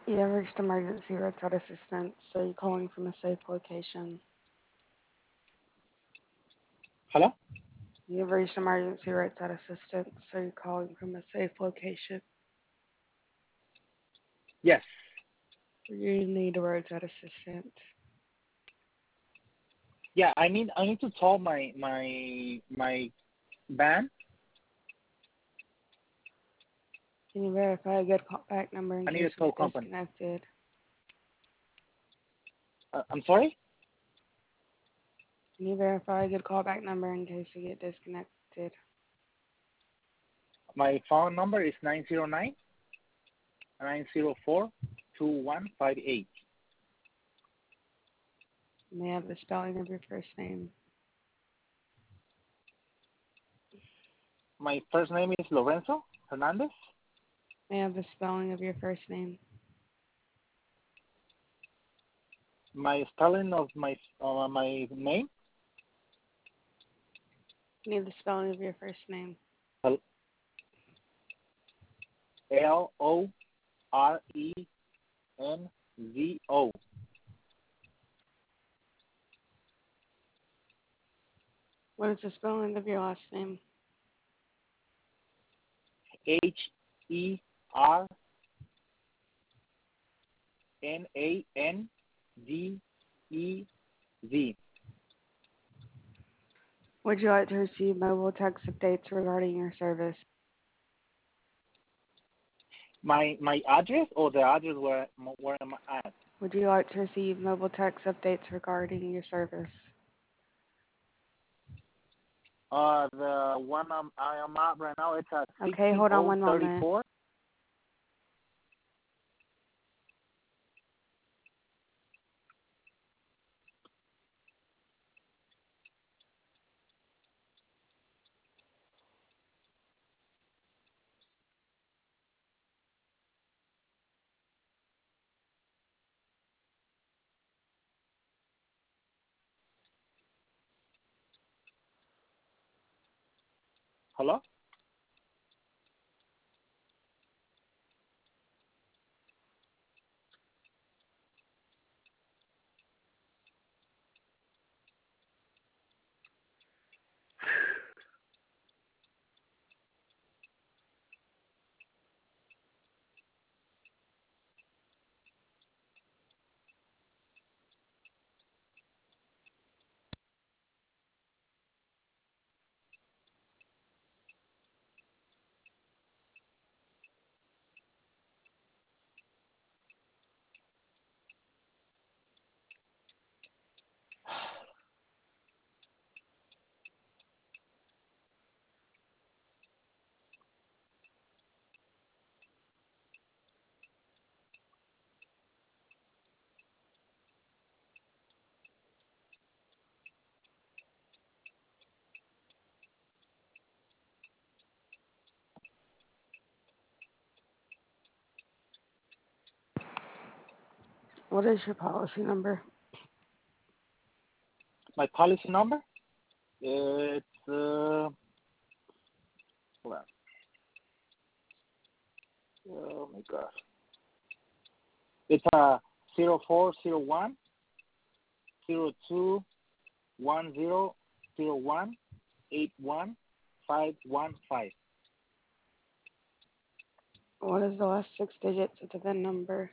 You have reached emergency roadside assistance, so you're calling from a safe location. Hello? You have reached emergency roadside assistance, so you're calling from a safe location. Yes. You need a roadside assistant. Yeah, I need to tow my van. Can you verify a good callback number in I need case a we tow get company. disconnected? I'm sorry? Can you verify a good callback number in case we get disconnected? My phone number is 909-904-2158. May I have the spelling of your first name? My first name is Lorenzo Hernandez. May I have the spelling of your first name? My spelling of my name, I need the spelling of your first name. Lorenzo. What is the spelling of your last name? Hernandez. Would you like to receive mobile text updates regarding your service? My address or the address where am I at? Would you like to receive mobile text updates regarding your service? The one I am at right now, it's at Okay, hold on one moment. 16034. Hello? What is your policy number? My policy number? It's hold on. Oh my God. It's 0401-02-10-01-81-515. What is the last 6 digits of the VIN number?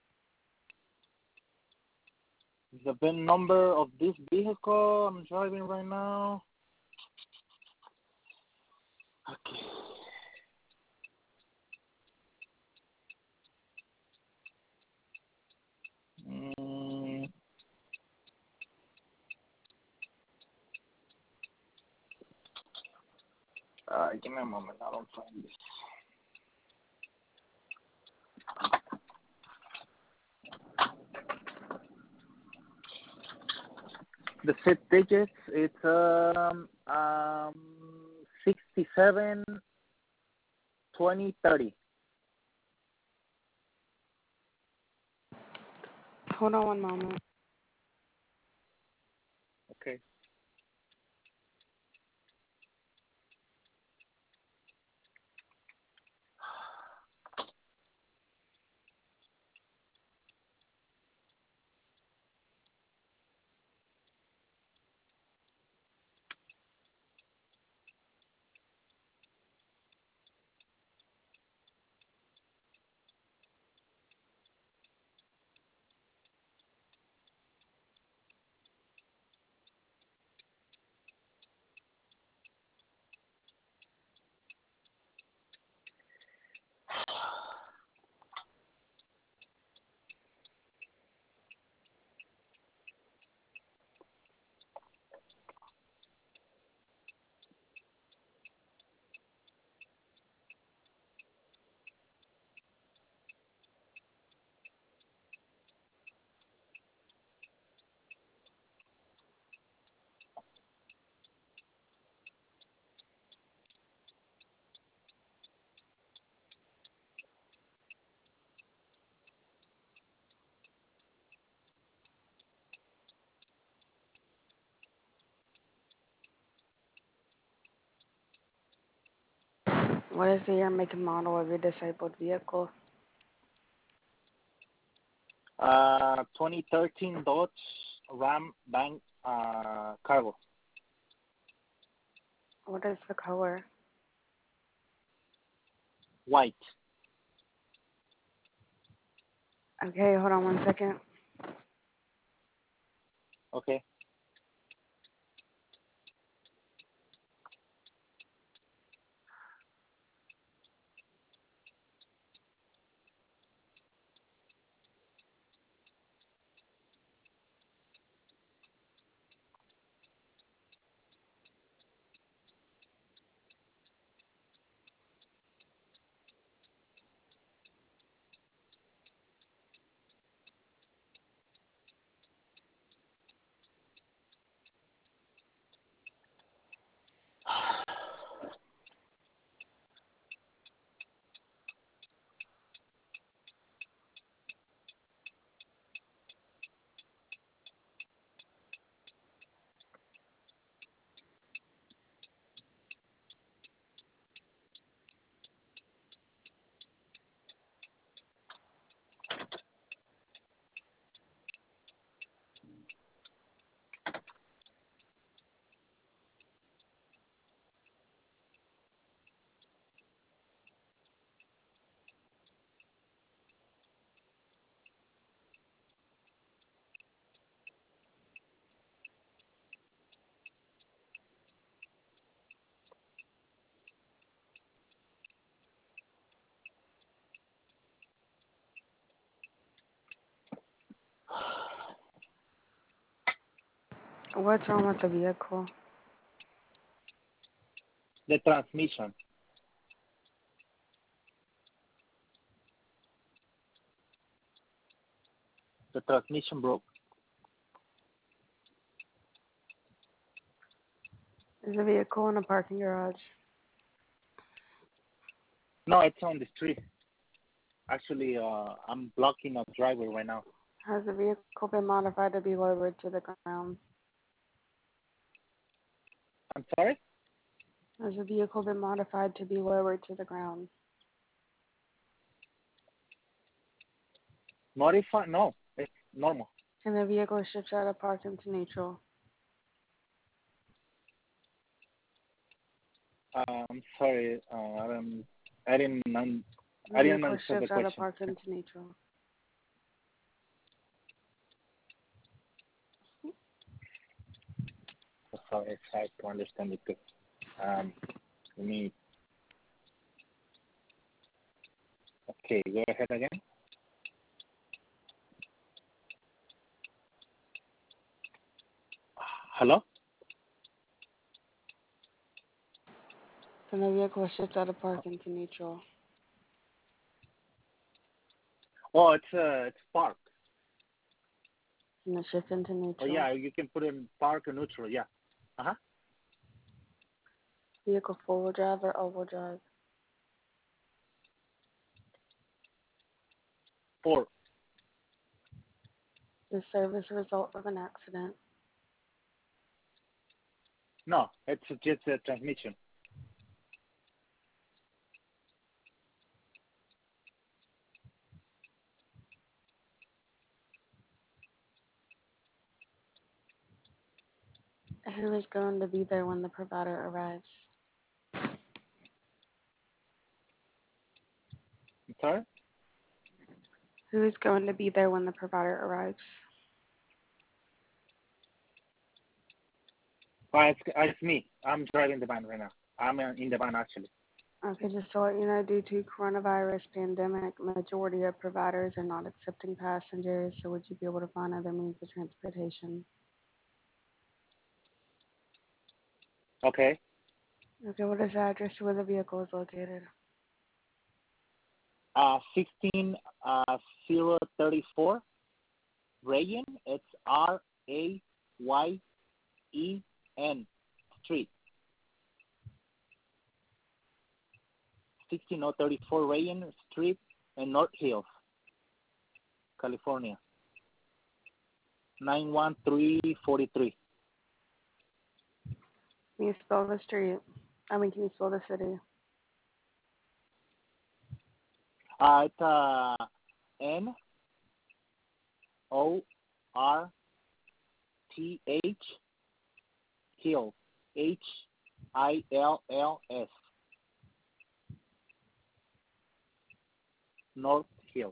The VIN number of this vehicle I'm driving right now. Okay. Mm, give me a moment. I don't find this. The 6 digits, it's 67 20 30. Hold on one moment. Okay. What is the year, make, and model of your disabled vehicle? 2013 Dodge Ram Bank Cargo. What is the color? White. Okay, hold on 1 second. Okay. What's wrong with the vehicle? The transmission. The transmission broke. Is the vehicle in a parking garage? No, it's on the street. Actually, I'm blocking a driveway right now. Has the vehicle been modified to be lowered to the ground? I'm sorry? Has the vehicle been modified to be lowered to the ground? Modify? No, it's normal. Can the vehicle shift out of park into neutral? I'm sorry. I didn't. The I didn't vehicle understand the shift out of question. park into neutral. Sorry, it's hard to understand it too. Let me. Okay, go ahead again. Hello? Can the vehicle shift out of park into neutral? Oh, it's park. Can it shift into neutral? Oh yeah, you can put it in park or neutral. Yeah. Vehicle four-wheel drive or all-wheel drive? 4. Is service a result of an accident? No, it's just a transmission. Who is going to be there when the provider arrives? I'm sorry? Who is going to be there when the provider arrives? It's me. I'm driving the van right now. I'm in the van actually. Okay, just to let you know, due to coronavirus pandemic, majority of providers are not accepting passengers, so would you be able to find other means of transportation? Okay. Okay, what is the address to where the vehicle is located? 16034 Rayen. It's Rayen Street. 16034 Rayen Street in North Hills, California. 91343. Can you spell the street? Can you spell the city? It's North Hills, Hills, North Hills.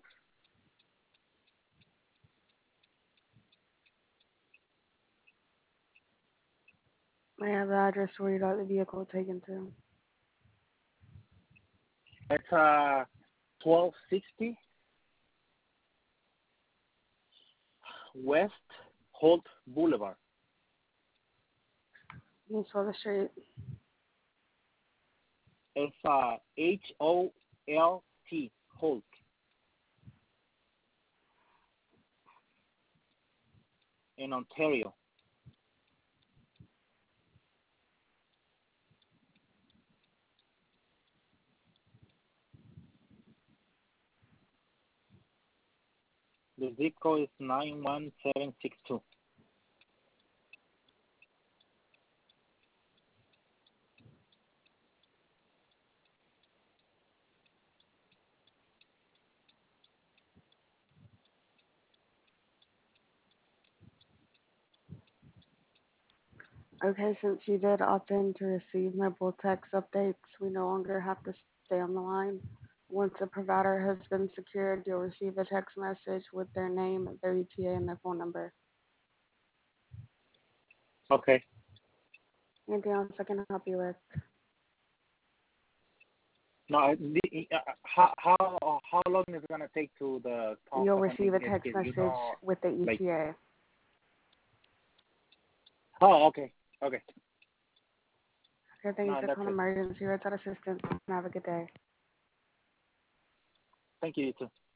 May I have the address where you got the vehicle taken to? It's 1260 West Holt Boulevard. You saw the street. It's Holt, Holt, in Ontario. The zip code is 91762. Okay, since you did opt in to receive mobile text updates, we no longer have to stay on the line. Once a provider has been secured, you'll receive a text message with their name, their ETA, and their phone number. Okay. Anything else I can help you with? Now, how long is it gonna take to the call? You'll Because I receive mean, a text you message know, with the like. ETA. Oh, okay, okay. Okay, thank you No, for that's calling it. Emergency Roadside Assistance. Have a good day. Thank you, you too.